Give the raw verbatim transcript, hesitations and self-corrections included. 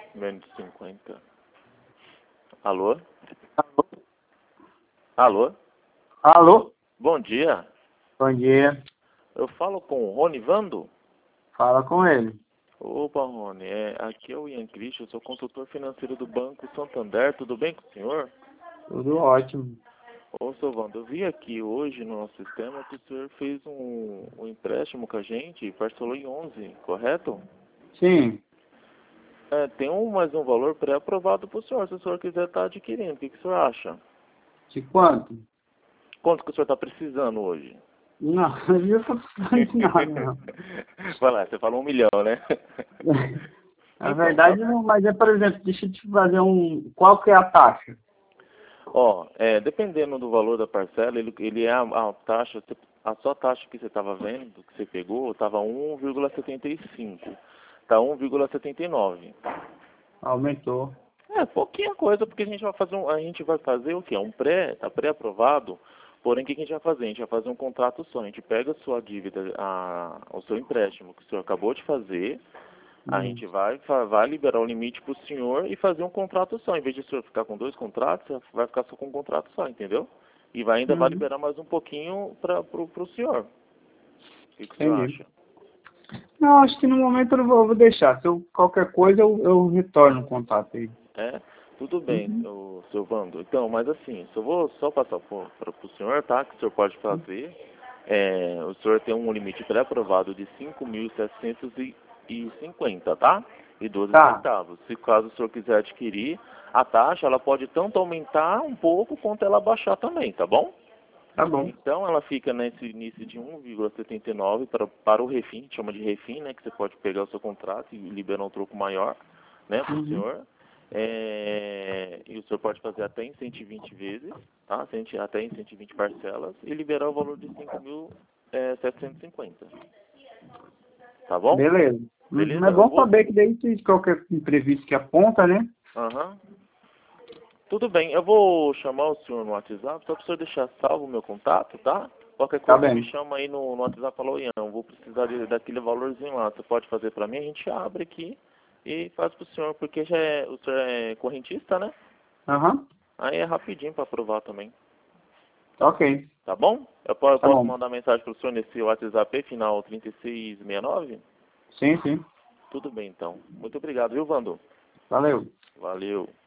Menos de cinquenta. Alô? Alô? Alô? Alô? Bom dia. Bom dia. Eu falo com o Rony Vando? Fala com ele. Opa, Rony. É, aqui é o Ian Cristian, eu sou consultor financeiro do Banco Santander. Tudo bem com o senhor? Tudo ótimo. Ô, seu Vando, eu vi aqui hoje no nosso sistema que o senhor fez um, um empréstimo com a gente e parcelou em onze, correto? Sim. É, tem um, mais um valor pré-aprovado para o senhor, se o senhor quiser estar adquirindo. O que, que o senhor acha? De quanto? Quanto que o senhor está precisando hoje? Não, eu não tô precisando de nada, não. Vai lá, você falou um milhão, né? Na Então, verdade, tá. não, mas é, por exemplo, deixa eu te fazer um... Qual que é a taxa? Ó, é, dependendo do valor da parcela, ele, ele é a, a taxa, a sua taxa que você estava vendo, que você pegou, estava um vírgula setenta e cinco. Está um vírgula setenta e nove. Aumentou. É, pouquinha coisa, porque a gente vai fazer um, a gente vai fazer o quê? Um pré, tá pré-aprovado, porém o que a gente vai fazer? A gente vai fazer um contrato só, a gente pega a sua dívida, a, o seu empréstimo que o senhor acabou de fazer, a Hum. gente vai, vai liberar o limite para o senhor e fazer um contrato só. Em vez de o senhor ficar com dois contratos, você vai ficar só com um contrato só, entendeu? E vai, ainda vai Uhum. liberar mais um pouquinho para o senhor. O que, que o senhor Entendi. acha? Não, acho que no momento eu não vou, eu vou deixar. Se eu, qualquer coisa, eu, eu retorno o contato aí. É? Tudo bem, Uhum. seu, seu Vando. Então, mas assim, eu vou só passar para o senhor, tá? Que o senhor pode fazer. É, o senhor tem um limite pré-aprovado de cinco mil setecentos e cinquenta, tá? E doze Tá, centavos. Se caso o senhor quiser adquirir, a taxa ela pode tanto aumentar um pouco quanto ela baixar também, tá bom? tá bom. Então ela fica nesse início de um vírgula setenta e nove para, para o refim, chama de refim, né? Que você pode pegar o seu contrato e liberar um troco maior, né, para o Uhum. senhor. É, e o senhor pode fazer até em cento e vinte vezes, tá? cem, até em cento e vinte parcelas e liberar o valor de cinco mil setecentos e cinquenta. Tá bom? Beleza. Uhum. Beleza? É Eu bom vou. saber que daí se qualquer imprevisto que aponta, né? Aham. Tudo bem, eu vou chamar o senhor no WhatsApp, só para o senhor deixar salvo o meu contato, tá? Qualquer Tá coisa me bem. chama aí no, no WhatsApp e fala, ô Ian, eu vou precisar de, daquele valorzinho lá, você pode fazer para mim? A gente abre aqui e faz para o senhor, porque já é, o senhor é correntista, né? Aham. Aí é rapidinho para aprovar também, Tá ok. tá bom? Eu, po- eu Tá posso bom. mandar mensagem para o senhor nesse WhatsApp final trinta e seis sessenta e nove? Sim, sim. Tudo bem então. Muito obrigado, viu, Vando? Valeu. Valeu.